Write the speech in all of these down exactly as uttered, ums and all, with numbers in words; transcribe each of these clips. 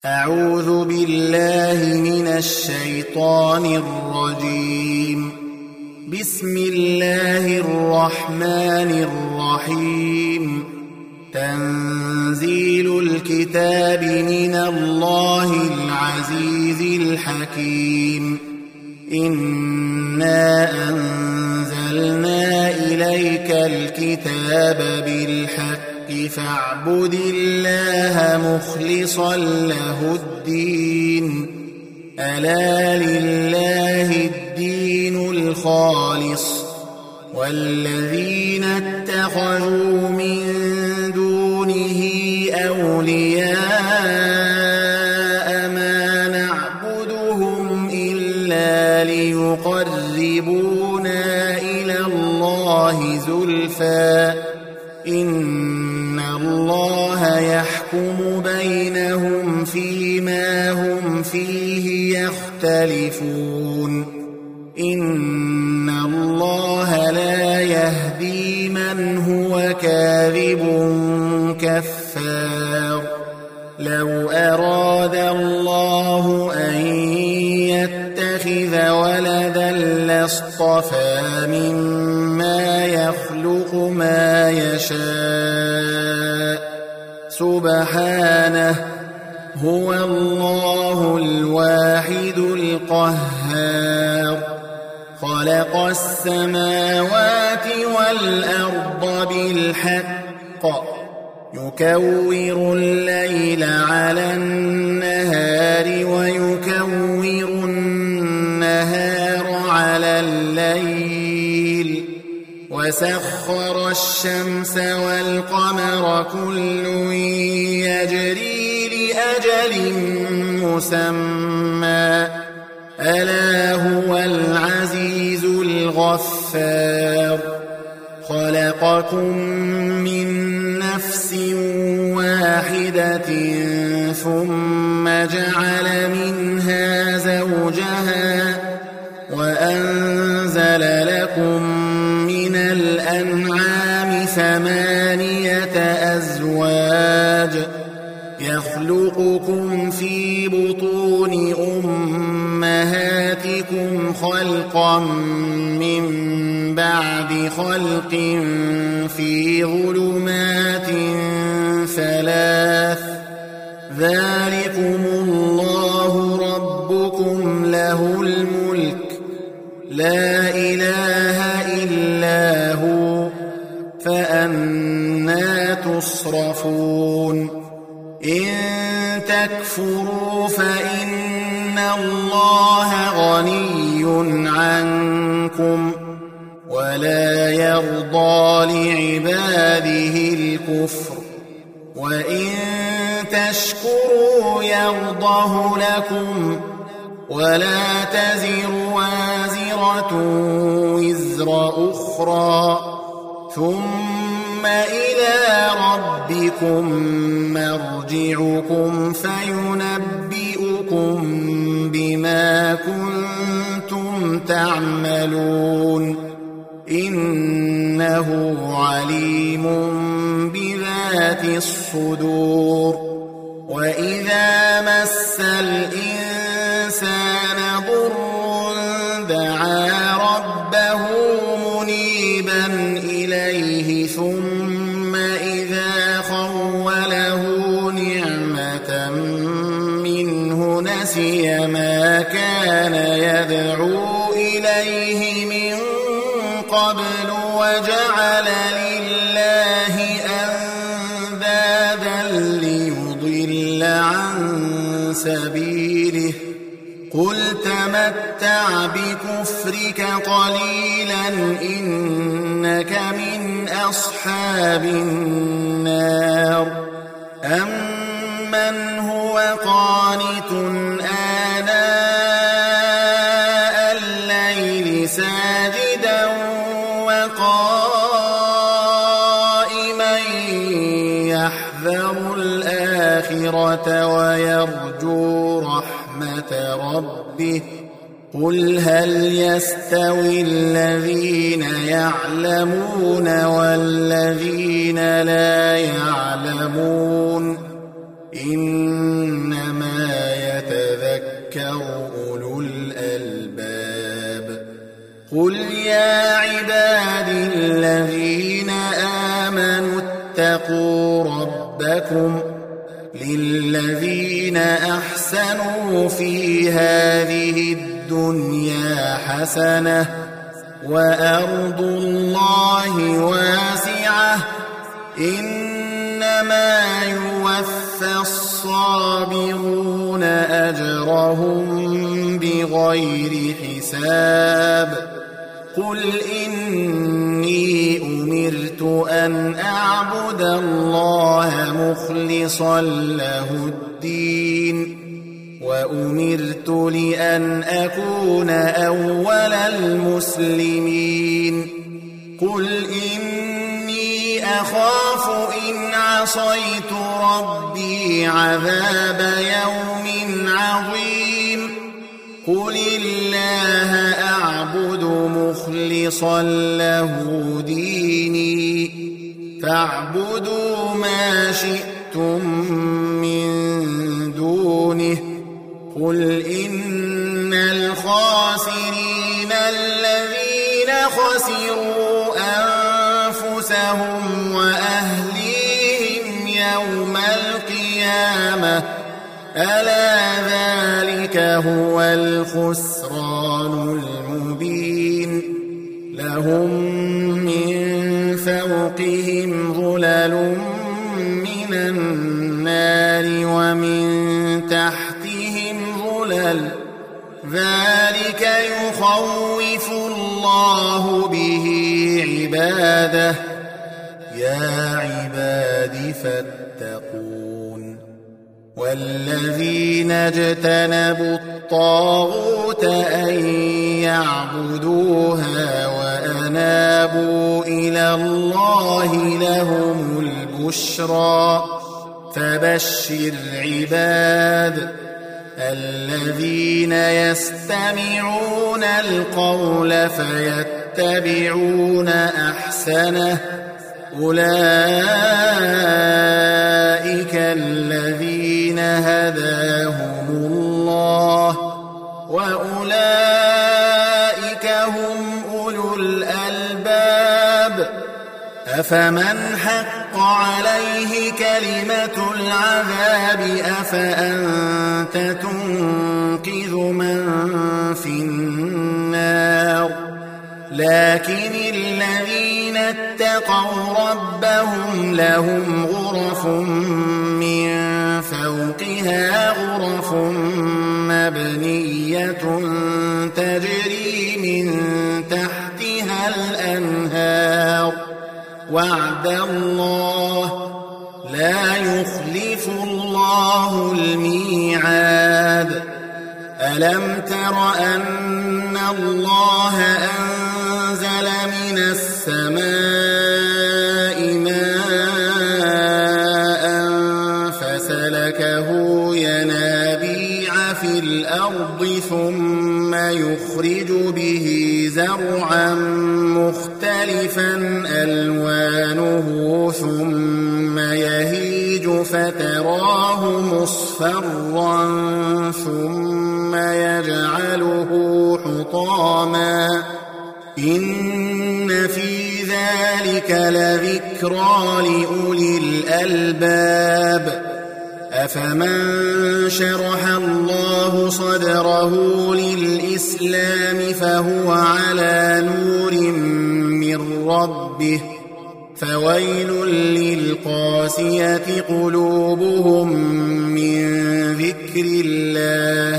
أعوذ بالله من الشيطان الرجيم. بسم الله الرحمن الرحيم. تنزيل الكتاب من الله العزيز الحكيم. إنا أنزلنا إليك الكتاب بالحق فاعبد الله مخلصا له الدين. ألا لله الدين الخالص والذين اتخذوا من دونه أولياء ما نعبدهم إلا ليقربونا إلى الله زلفى إن الله يحكم بينهم فيما هم فيه يختلفون. إن الله لا يهدي من هو كاذب كفار. لو أراد الله أن يتخذ ولدا لاصطفى مما يخلق ما يشاء سبحانه هو الله الواحد القهار. خلق السماوات والأرض بالحق يكور الليل على النهار ويكور النهار على الليل وسخر الشمس والقمر كل يجري لأجل مسمى ألا هو العزيز الغفار. خلقكم من نفس واحدة ثم جعل منها زوجها وأنزل لكم من الأنعام ثمانية أزواج يخلقكم في بطون أمهاتكم خلقا من بعد خلق في ظلمات ثلاث ذلكم الله ربكم له الملك لا إله إلا هو فأنى تصرفون. إن تكفروا فإن الله غني عنكم ولا يرضى لعباده الكفر وإن تشكروا يرضه لكم ولا تزر وازرة وزر أخرى ثم إلى ربكم مرجعكم فينبئكم بما كنتم تعملون إنه عليم بذات الصدور. وإذا مس الإنسان ضر دعا ربه منيبا إليه ثم إذا خوله نعمة منه نسي ما كان يدعو إليه من قبل وجعل لله أندادا ليضل عن سبيله قل تمتع بكفرك قليلا إنك من أصحاب النار. أمن هو قانت آناء الليل ساجدا وقائما يحذر الآخرة ويرجو رحمة ربه قل هل يستوي الذين يعلمون والذين لا يعلمون إنما يتذكر أولو الألباب. قل يا عبادي الذين آمنوا اتقوا ربكم للذين أحسنوا في هذه الدنيا حسنة وأرض الله واسعة إنما يوفى الصابرون أجرهم بغير حساب. قل إني أمرت أن أعبد الله مخلصا له الدين وأمرت لأن أكون أول المسلمين. قل إني أخاف إن عصيت ربي عذاب يوم عظيم. قل الله أعبد مخلصا له ديني فاعبدوا ما شئتم من دونه. قل إن الخاسرين الذين خسروا أنفسهم وأهليهم يوم القيامة ألا ذلك هو الخسران المبين. لهم من فوقهم ظلل من النار ومن تحتهم ظلل ذلك يخوف الله به عباده. يا عباد فاتقون. والذين اجتنبوا الطاغوت أن يعبدوها وأنابوا إلى الله لهم البشرى. فبشر عباد الذين يستمعون القول فيتبعون أحسنه أولئك الذين هداهم الله وأولئك هم أولو الألباب. أفمن حق عليه كلمة العذاب أفأنت تنقذ من في النار. لكن الذين اتقوا ربهم لهم غرف من فوقها غرف مبنية تجري من تحتها الأنهار وعد الله لا يخلف الله الميعاد. ألم تر أن الله أنزل من السماء ماء فسلكه ينابيع في الأرض ثم يخرج به زرعا مختلفا ألوانه ثم يهيج فتراه مصفرا ثم يجعله حطاما إن في ذلك لذكرى لأولي الألباب. أفمن شرح الله صدره للإسلام فهو على نور من ربه فويل للقاسية قلوبهم من ذكر الله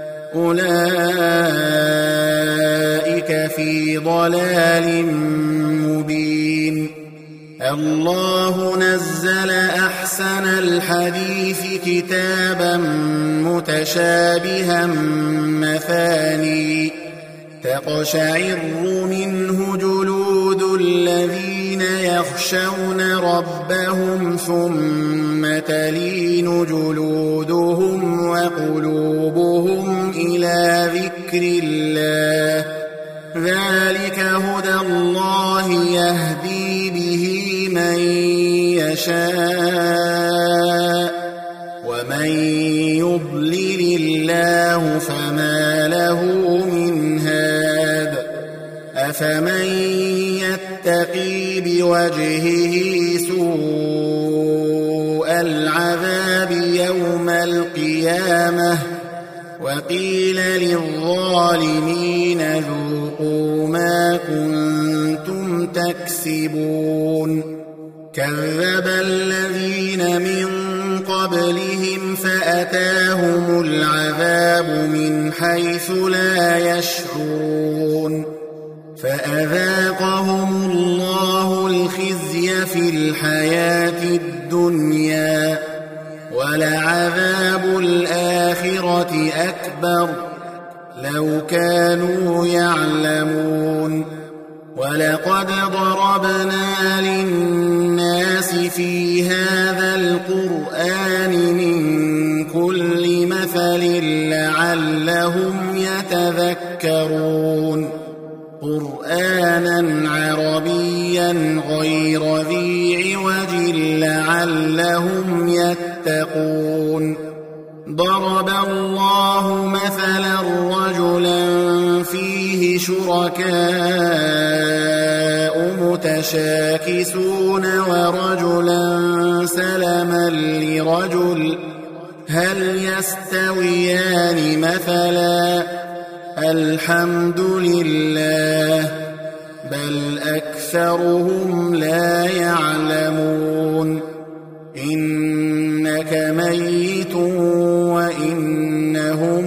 أولئك في ضلال مبين. الله نزل أحسن الحديث كتابا متشابها مثاني تقشعر منه جلود الذين يخشون ربهم ثم تلين جلودهم وقلوبهم إلى ذكر الله ذلك هدى الله يهدي به من يشاء ومن يضلل الله فما له من هاد أفمن يتقي بوجهه سوء العذاب يوم القيامة وقيل للظالمين ذوقوا ما كنتم تكسبون كذب الذين من قبلهم فأتاهم العذاب من حيث لا يشعرون فأذاقهم الله الخزي في الحياة الدنيا ولعذاب الآخرة أكبر لو كانوا يعلمون ولقد ضربنا للناس في هذا القرآن من كل مثل لعلهم يتذكرون قرآنا عربيا غير ذي عوج لعلهم يتقون ضرب الله مثلا رجلا فيه شركاء متشاكسون ورجلا سلما لرجل هل يستويان مثلا الحمد لله بل أكثرهم لا يعلمون إنك ميت وإنهم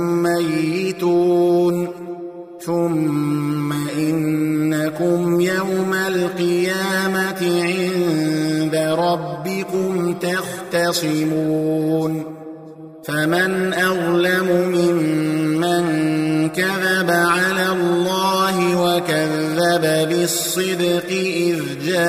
ميتون ثم إنكم يوم القيامة عند ربكم تختصمون فمن أظلم ممن كذب على الله وكذب بالصدق إذ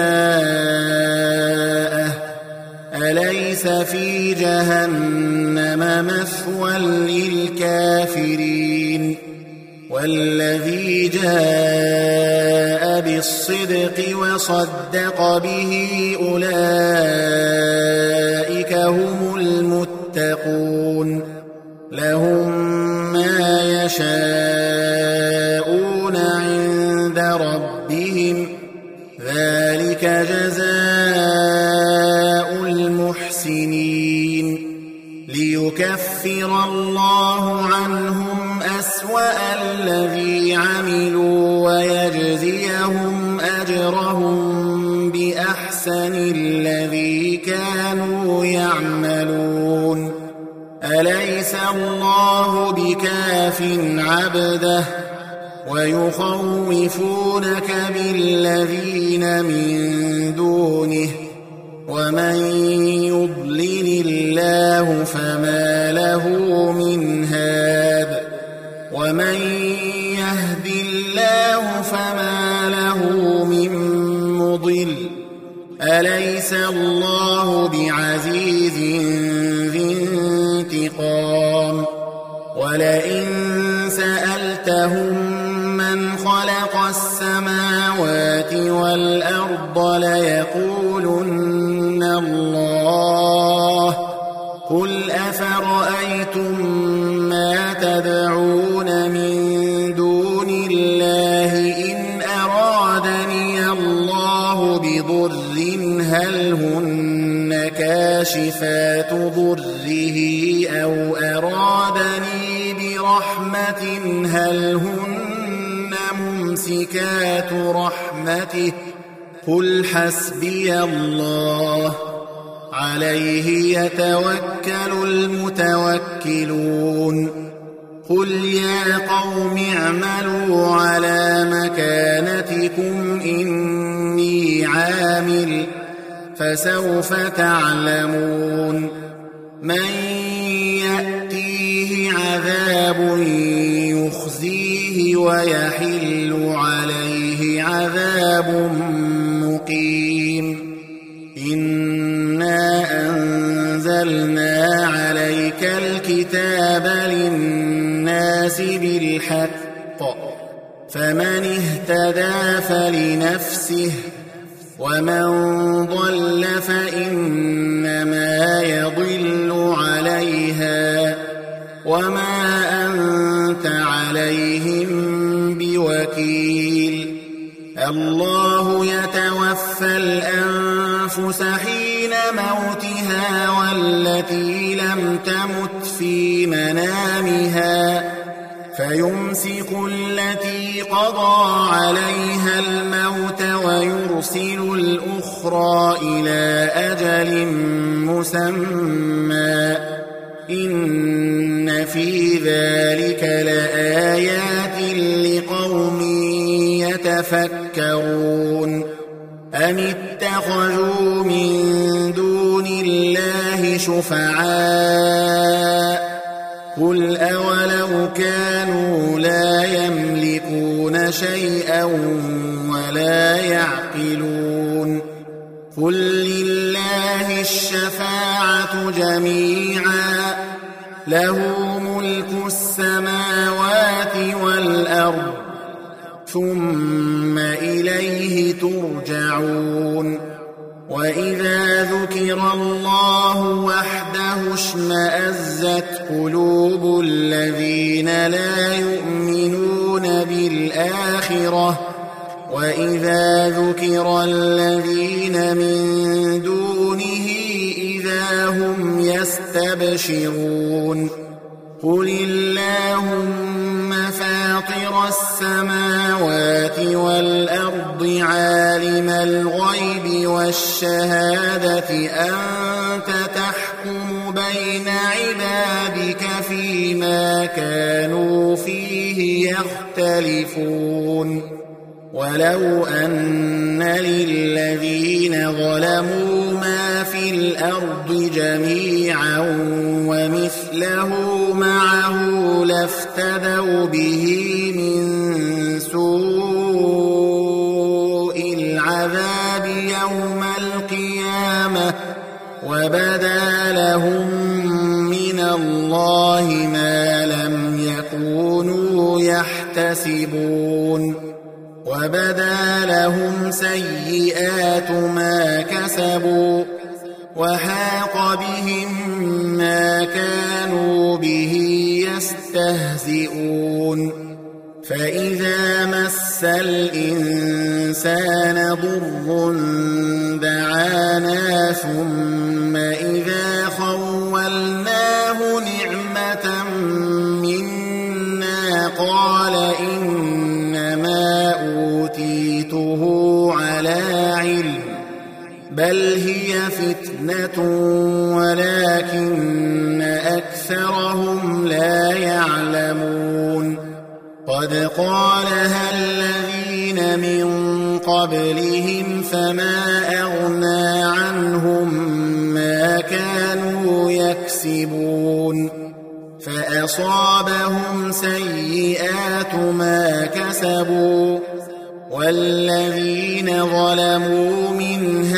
جاءه أليس في جهنم مثوى للكافرين والذي جاء بالصدق وصدق به أولئك هم المتقون لهم ما يشاءون عند ربهم ذلك جزاء المحسنين ليكفر الله عنهم أسوأ الذي عملوا ويجزيهم أجرهم بأحسن الذي كانوا يعملون أليس الله بكاف عبده ويخوفونك بالذين من دونه ومن يضلل الله فما له من هاد ومن يهد الله فما له من مضل أليس الله بعزيز ذي انتقام ولئن سألتهم من خلق السماوات والأرض ليقولن الله قل أفرأيتم ما تدعون من دون الله إن أرادني الله بضر هل هن كاشفات ضره أو أرادني برحمة هل هن ممسكات رحمته قل حسبي الله عليه يتوكل المتوكلون قل يا قوم اعملوا على مكانتكم إني عامل فسوف تعلمون من يأتيه عذاب يخزيه ويحل عليه عذاب مقيم إنا أنزلنا عليك الكتاب للناس بالحق فمن اهتدى فلنفسه ومن ضل فإنما يضل عليها وما أنت عليهم بوكيل الله يتوفى الأنفس حين موتها والتي لم تمت في منامها فيمسك التي قضى عليها الموت ويرسل الأخرى إلى أجل مسمى إن في ذلك لآيات لقوم يتفكرون أم اتخذوا من دون الله شفعاء قل أولو كانوا لا يملكون شيئا ولا يعقلون قل لله الشفاعة جميعا له ملك السماوات والأرض ثم إليه ترجعون وإذا ذكر الله وحده اشمأزت قلوب الذين لا يؤمنون بالآخرة وإذا ذكر الذين من دونه إذا هم يستبشرون قل اللهم فاطر السماوات والأرض عالم الغيب والشهادة أنت تحكم بين عبادك فيما كانوا فيه يختلفون ولو أن للذين ظلموا ما في الأرض جميعا ومثله معه لافتدوا به من سوء العذاب يوم القيامة وبدا لهم من الله ما لم يكونوا يحتسبون وبدا لهم سيئات ما كسبوا وحاق بهم ما كانوا به يستهزئون فإذا مس الإنسان ضر دعانا ثم إذا خولناه نعمة منا قال إنما أوتيته على علم بل هي فتنة ولكن أكثرهم لا يعلمون قد قالها الذين من قبلهم فما أغنى عنهم ما كانوا يكسبون فأصابهم سيئات ما كسبوا والذين ظلموا من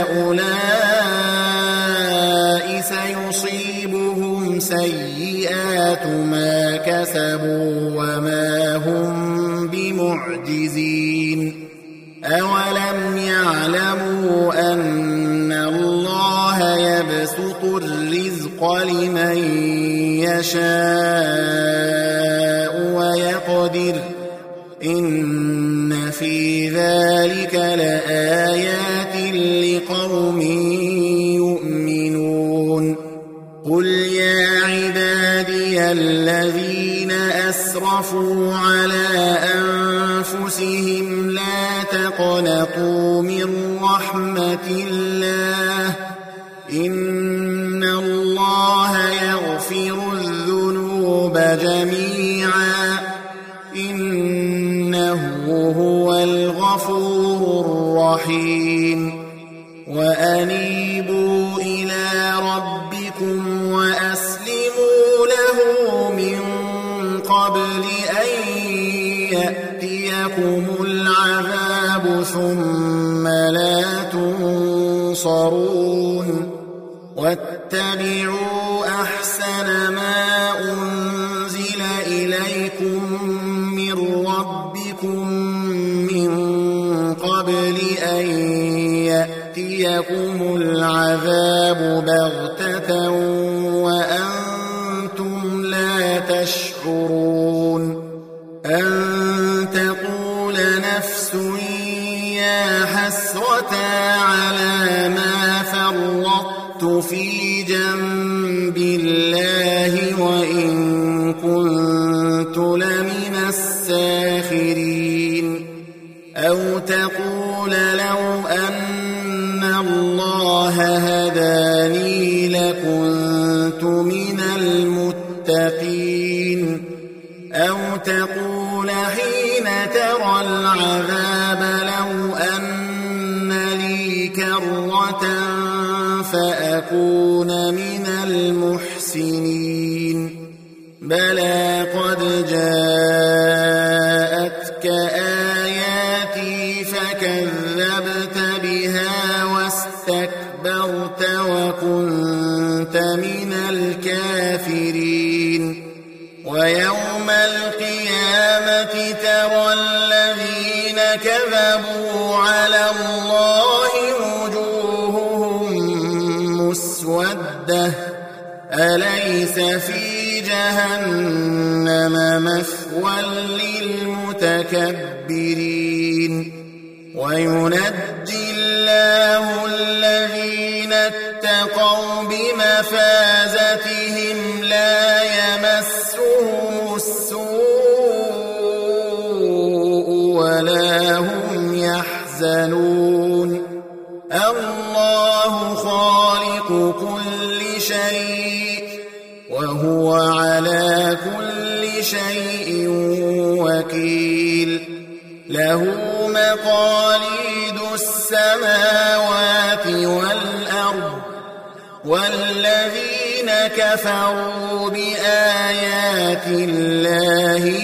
هؤلاء سيصيبهم سيئات ما كسبوا وما هم بمعجزين أولم يعلموا أن الله يبسط الرزق لمن يشاء ويقدر إن في ذلك لآيات لقوم يؤمنون قل يا عبادي الذين أسرفوا على أنفسهم لا تقنطوا من رحمة الله إن الله يغفر الذنوب جميعا إنه هو الغفور الرحيم وأنيبوا إلى ربكم وأسلموا له من قبل أن يأتيكم العذاب ثم لا تنصرون واتبعوا أحسن ما أنزل إليكم من ربكم من قبل أن يأتيكم العذاب بغتة وأنتم لا تشعرون أن تقول نفس يا حسرة على ما فرطت في جنب الله وإن كنت لمن الساخرين أو تقول لو أن الله هداني لكنت من المتقين أو تقول حين ترى العذاب لو أن لي كرة فأكون من المحسنين بلى قد جاءتك آياتي فكذبت بها واستكبرت وكنت من الكافرين ويوم القيامة ترى الذين كذبوا على الله وجوههم مسودة أليس في جهنم مثوى للمتكبرين وينجي الله الذين اتقوا بمفازتهم لا يمسهم السوء ولا هم يحزنون الله خالق كل شيء وهو على كل شيء وكيل له مقاليد السماوات والأرض والذين كفروا بآيات الله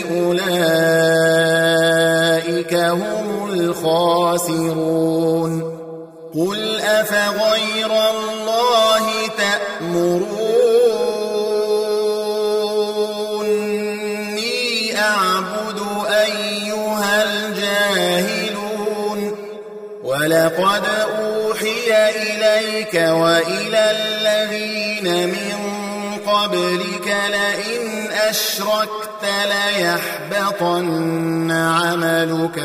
أولئك هم الخاسرون قل أفغير الله تأمروني أعبد أيها الجاهلون ولقد أوحي إليك وإلى الذين من قبلك لئن أشركت ليحبطن عملك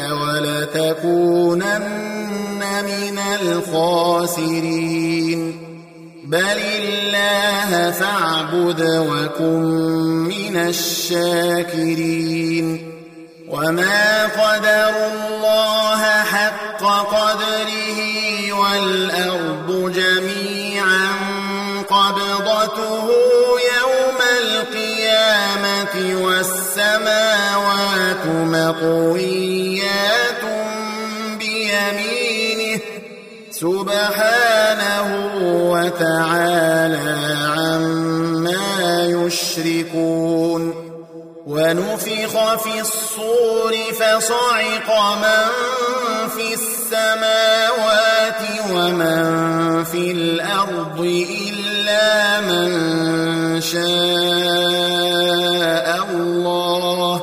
ولتكونن من الخاسرين بل الله فاعبد وكن من الشاكرين وما قدروا الله حق قدره والأرض جميعا قبضته يوم القيامة والسماوات مطويات بيمينه سبحانه وتعالى عما يشركون ونفخ في الصور فصعق من في السماوات ومن في الأرض إلا من شاء الله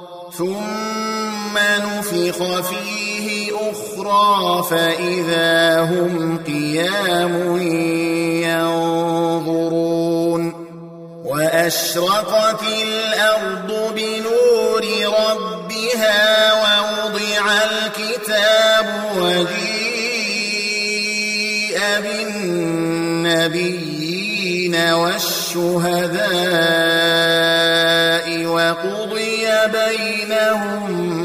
ثم نفخ فيه أخرى فإذا هم قيام ينظرون وأشرقت الأرض بنور ربها ووضع الكتاب وجيء بالنبيين والشهداء وقضي بينهم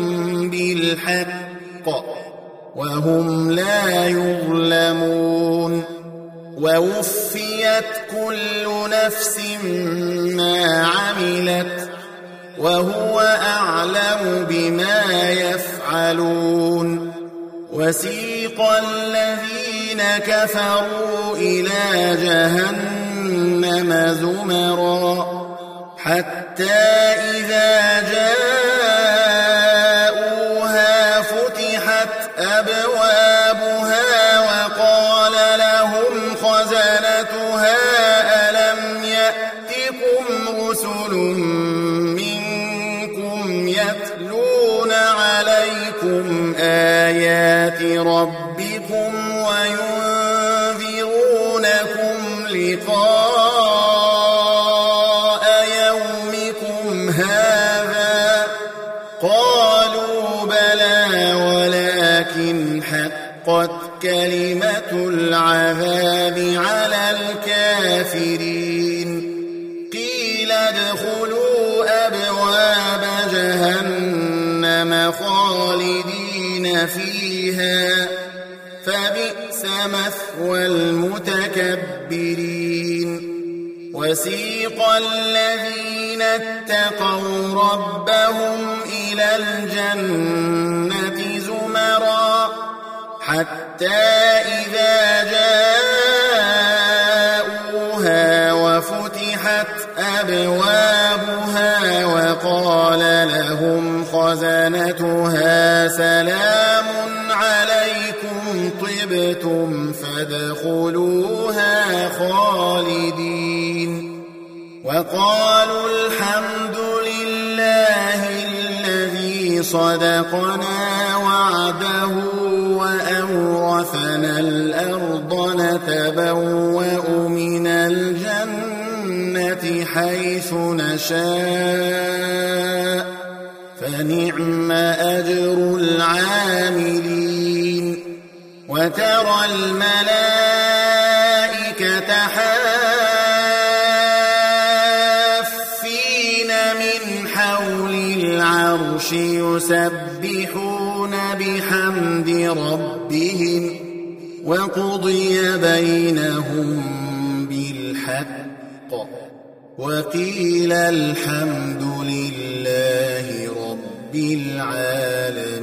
بالحق وهم لا يظلمون ووفيت كل نفس ما عملت وهو أعلم بما يفعلون وسيق الذين كفروا إلى جهنم زمرا حتى إذا جاءوها فتحت أبوابها وقال لهم خزنتها ألم يأتكم رسل منكم يتلون عليكم آيات ربكم وينذرونكم لقاء يومكم لكم هذا؟ قالوا بلى ولكن حقت كلمة العذاب على الكافرين. قيل ادخلوا أبواب جهنم خالدين فيها فبئس مثوى المتكبرين. وسيق الذين اتقوا ربهم إلى الجنة زمرا حتى إذا جاءوها وفتحت أبوابها وقال لهم خزنتها سلام عليكم طبتم فادخلوها خالدين. وقالوا الحمد لله الذي صدقنا وعده وأورثنا الأرض نتبوأ من الجنة حيث نشاء فنعم أجر العاملين. وترى الملائكة حافين من حول العرش يسبحون بحمد ربهم وقضي بينهم بالحق وقيل الحمد لله رب العالمين.